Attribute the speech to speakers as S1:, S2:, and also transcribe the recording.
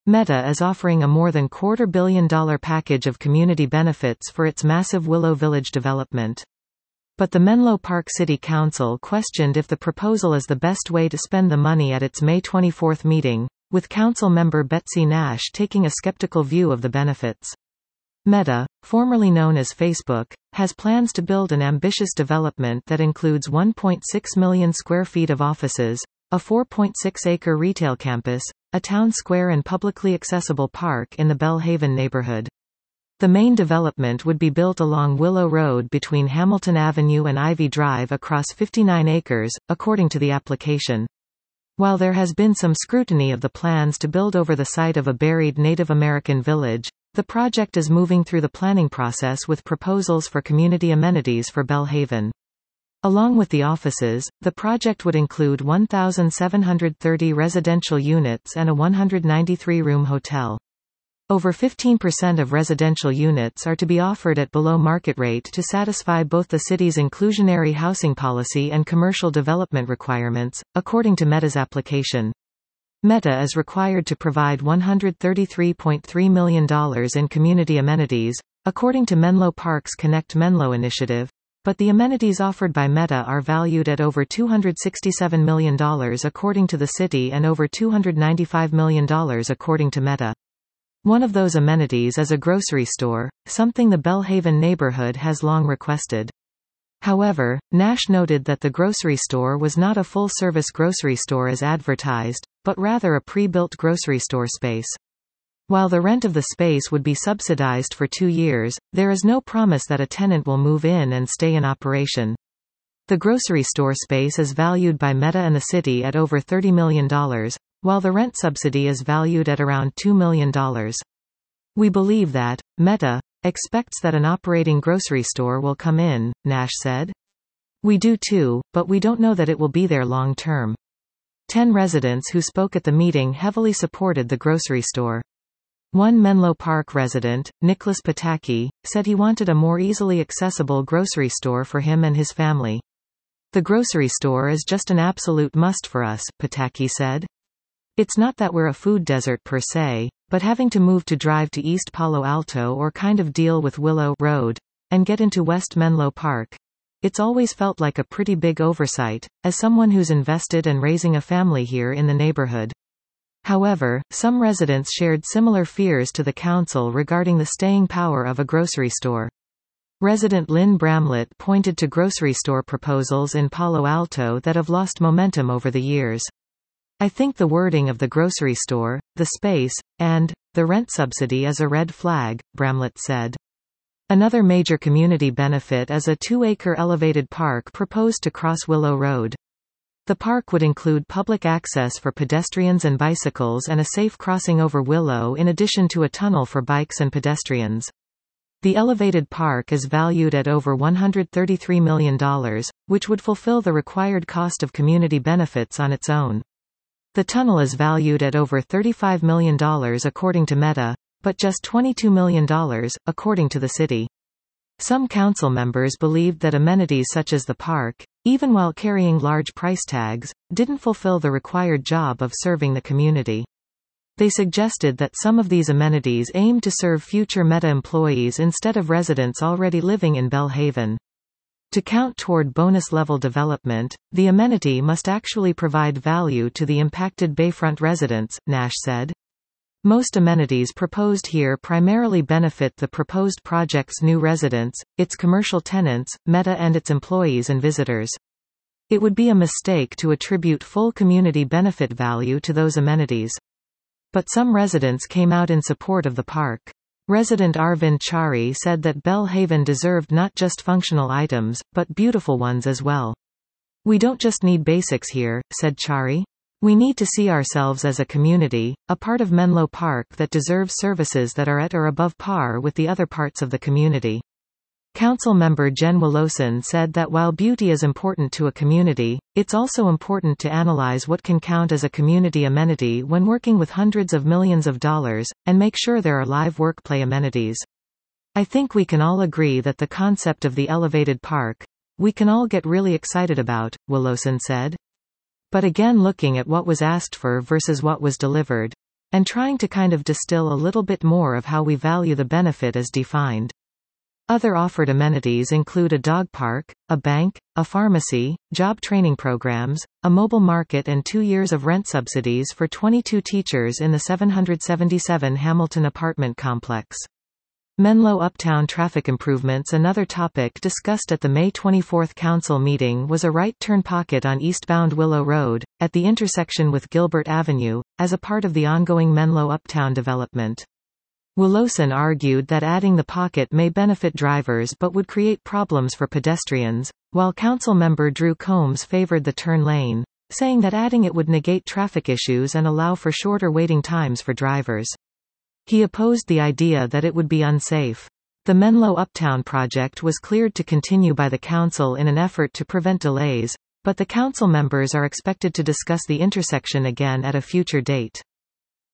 S1: Meta is offering a more than $250 million package of community benefits for its massive Willow Village development. But the Menlo Park City Council questioned if the proposal is the best way to spend the money at its May 24 meeting, with council member Betsy Nash taking a skeptical view of the benefits. Meta, formerly known as Facebook, has plans to build an ambitious development that includes 1.6 million square feet of offices, a 4.6-acre retail campus, a town square and publicly accessible park in the Belhaven neighborhood. The main development would be built along Willow Road between Hamilton Avenue and Ivy Drive across 59 acres, according to the application. While there has been some scrutiny of the plans to build over the site of a buried Native American village, the project is moving through the planning process with proposals for community amenities for Belhaven. Along with the offices, the project would include 1,730 residential units and a 193-room hotel. Over 15% of residential units are to be offered at below market rate to satisfy both the city's inclusionary housing policy and commercial development requirements, according to Meta's application. Meta is required to provide $133.3 million in community amenities, according to Menlo Park's Connect Menlo initiative, but the amenities offered by Meta are valued at over $267 million according to the city and over $295 million according to Meta. One of those amenities is a grocery store, something the Belhaven neighborhood has long requested. However, Nash noted that the grocery store was not a full-service grocery store as advertised, but rather a pre-built grocery store space. While the rent of the space would be subsidized for 2 years, there is no promise that a tenant will move in and stay in operation. The grocery store space is valued by Meta and the city at over $30 million, while the rent subsidy is valued at around $2 million. We believe that Meta expects that an operating grocery store will come in, Nash said. We do too, but we don't know that it will be there long term. 10 residents who spoke at the meeting heavily supported the grocery store. One Menlo Park resident, Nicholas Pataki, said he wanted a more easily accessible grocery store for him and his family. The grocery store is just an absolute must for us, Pataki said. It's not that we're a food desert per se, but having to move to drive to East Palo Alto or kind of deal with Willow Road, and get into West Menlo Park. It's always felt like a pretty big oversight, as someone who's invested and raising a family here in the neighborhood. However, some residents shared similar fears to the council regarding the staying power of a grocery store. Resident Lynn Bramlett pointed to grocery store proposals in Palo Alto that have lost momentum over the years. I think the wording of the grocery store, the space, and the rent subsidy is a red flag, Bramlett said. Another major community benefit is a 2-acre elevated park proposed to cross Willow Road. The park would include public access for pedestrians and bicycles and a safe crossing over Willow in addition to a tunnel for bikes and pedestrians. The elevated park is valued at over $133 million, which would fulfill the required cost of community benefits on its own. The tunnel is valued at over $35 million according to Meta, but just $22 million, according to the city. Some council members believed that amenities such as the park, even while carrying large price tags, didn't fulfill the required job of serving the community. They suggested that some of these amenities aimed to serve future Meta employees instead of residents already living in Belhaven. To count toward bonus-level development, the amenity must actually provide value to the impacted Bayfront residents, Nash said. Most amenities proposed here primarily benefit the proposed project's new residents, its commercial tenants, Meta and its employees and visitors. It would be a mistake to attribute full community benefit value to those amenities. But some residents came out in support of the park. Resident Arvind Chari said that Belhaven deserved not just functional items, but beautiful ones as well. We don't just need basics here, said Chari. We need to see ourselves as a community, a part of Menlo Park that deserves services that are at or above par with the other parts of the community. Council member Jen Willowson said that while beauty is important to a community, it's also important to analyze what can count as a community amenity when working with hundreds of millions of dollars, and make sure there are live workplay amenities. I think we can all agree that the concept of the elevated park, we can all get really excited about, Willowson said. But again, looking at what was asked for versus what was delivered, and trying to kind of distill a little bit more of how we value the benefit as defined. Other offered amenities include a dog park, a bank, a pharmacy, job training programs, a mobile market and 2 years of rent subsidies for 22 teachers in the 777 Hamilton apartment complex. Menlo Uptown traffic improvements. Another topic discussed at the May 24 council meeting was a right-turn pocket on eastbound Willow Road, at the intersection with Gilbert Avenue, as a part of the ongoing Menlo Uptown development. Willowson argued that adding the pocket may benefit drivers but would create problems for pedestrians, while council member Drew Combs favored the turn lane, saying that adding it would negate traffic issues and allow for shorter waiting times for drivers. He opposed the idea that it would be unsafe. The Menlo Uptown project was cleared to continue by the council in an effort to prevent delays, but the council members are expected to discuss the intersection again at a future date.